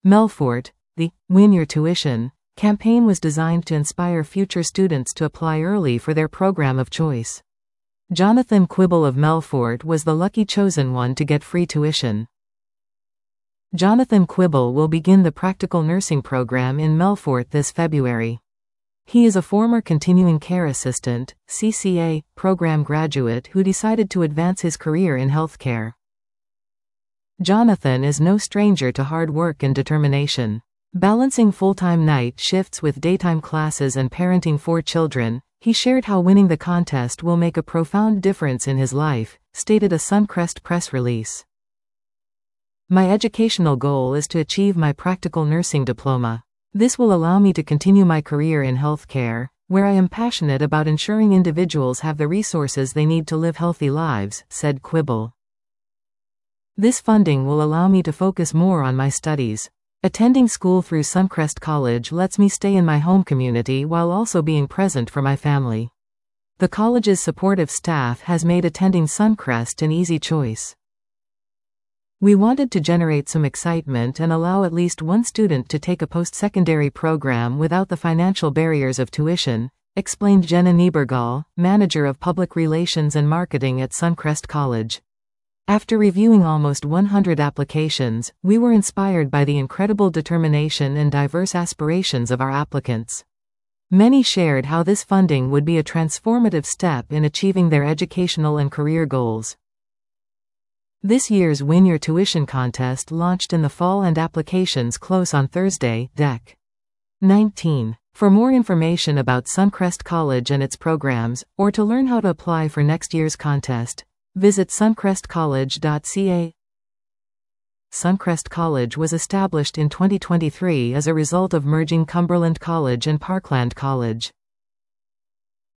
Melfort, the Win Your Tuition campaign was designed to inspire future students to apply early for their program of choice. Jonathan Quibble of Melfort was the lucky chosen one to get free tuition. Jonathan Quibble will begin the practical nursing program in Melfort this February. He is a former continuing care assistant, CCA, program graduate who decided to advance his career in healthcare. Jonathan is no stranger to hard work and determination. Balancing full-time night shifts with daytime classes and parenting 4 children, he shared how winning the contest will make a profound difference in his life, stated a Suncrest press release. My educational goal is to achieve my practical nursing diploma. This will allow me to continue my career in healthcare, where I am passionate about ensuring individuals have the resources they need to live healthy lives, said Quibble. This funding will allow me to focus more on my studies. Attending school through Suncrest College lets me stay in my home community while also being present for my family. The college's supportive staff has made attending Suncrest an easy choice. We wanted to generate some excitement and allow at least one student to take a post-secondary program without the financial barriers of tuition, explained Jenna Niebergall, manager of public relations and marketing at Suncrest College. After reviewing almost 100 applications, we were inspired by the incredible determination and diverse aspirations of our applicants. Many shared how this funding would be a transformative step in achieving their educational and career goals. This year's Win Your Tuition contest launched in the fall and applications close on Thursday, Dec. 19. For more information about Suncrest College and its programs, or to learn how to apply for next year's contest, visit suncrestcollege.ca. Suncrest College was established in 2023 as a result of merging Cumberland College and Parkland College.